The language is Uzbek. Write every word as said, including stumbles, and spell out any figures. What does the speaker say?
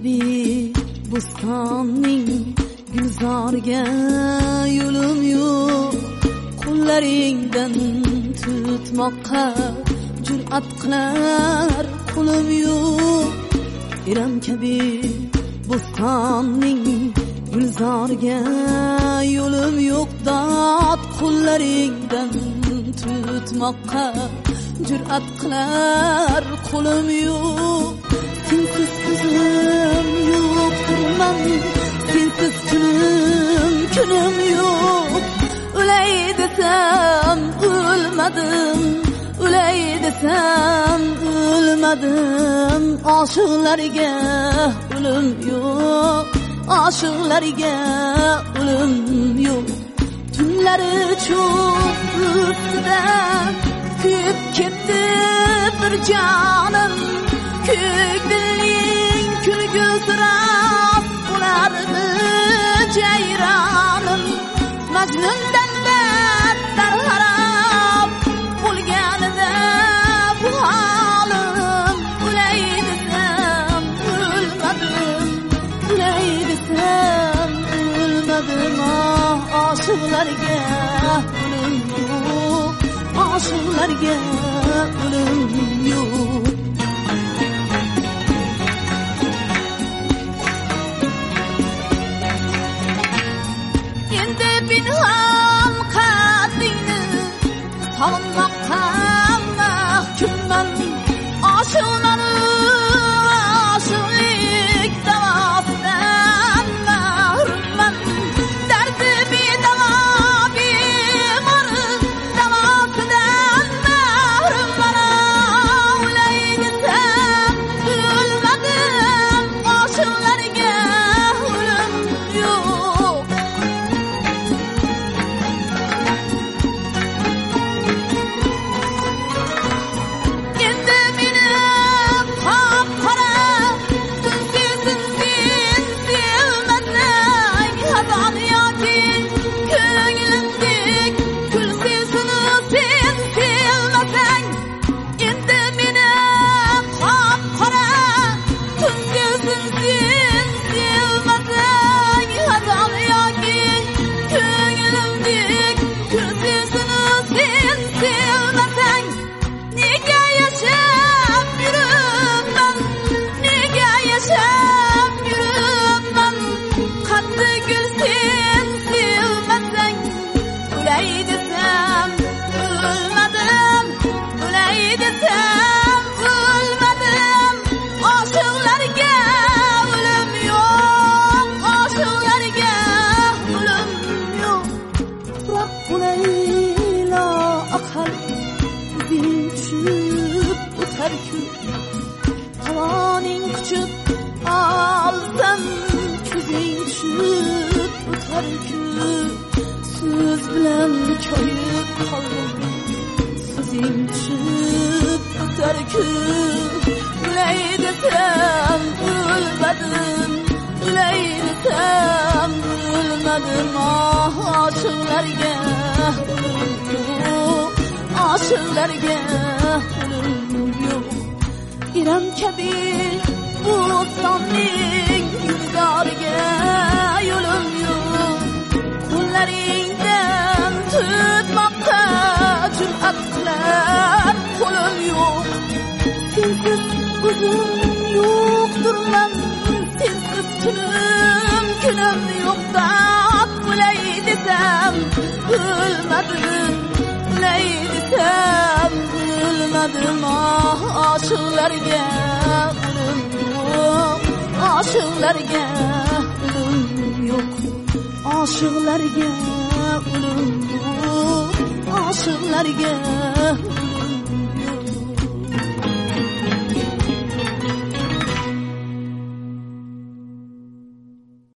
kabi bo'stonning gulzoriga yo'lim yo'q, qo'llaringdan tutmoqqa jur'at qilar qo'lim yo'q. Iram kabi bo'stonning gulzoriga yo'lim yo'q, dod qo'llaringdan tutmoqqa jur'at qilar qo'lim yo'q. Sensiz ko'zim yo'q turman, sensiz tunim kunim yo'q. O'lay desam o'lmadim, o'lay desam o'lmadim. Oshiqlarga o'lim yo'q, oshiqlarga o'lim yo'q. Tunlari cho'q ustida kuyib ketdi bir jonim, ko'k dilling kulgusirab ularni jayronim. Majnundan battar harob bo'lganida bu holim. O'lay desam o'lmadim, o'lay desam o'lmadim. Oshiqlarga o'lim yo'q, oshiqlarga o'lim yo'q. Endi pinhon qaddingni sog'inmoqqa mahkumman. Oshiqman oshiqlik davosidan mahrumman. Dardi bedavo bemor davosidan mahrumman. O'lay desam o'lmadim, oshiqlarga o'lim yo'q. Endi meni qop-qora tunsesin sen sevmasang, xazon yoki ko'nglimdek kulsesin sen sevmasang. Endi meni qop-qora tunsesin sen sevmasang, xazon yoki ko'nglimdek kulsesin sen sevmasang. Nega yashab yuribman, nega yashab yuribman, qanday gul sen sevmasang. O'lay desam o'lmadim, o'lay desam o'lmadim. Oshiqlarga o'lim yo'q, oshiqlarga o'lim yo'q. Biroq o'layla aqal izing tushib o'tar-ku, havoning quchib olsam ko'zing tushib o'tar-ku. So'z bilan koyib qoldim, so'zing tushib o'tar-ku. O'lay desam o'lmadim, o'lay desam o'lmadim. Oshiqlarga o'lim yo'q, oshiqlarga o'lim yo'q. Iram kabi bo'stonning gulzoriga yo'lim yo'q, qo'llaringdan tutmoqqa jur'at qilar qo'lim yo'q. Sensiz o'zim yo'qdirman, sensiz tunim kunim yo'q. Dod o'lay desam o'lmadim, o'lay desam o'lmadim. Oshiqlarga o'lim yo'q, oshiqlarga o'lim yo'q. Oshiqlarga o'lim yo'q, oshiqlarga o'lim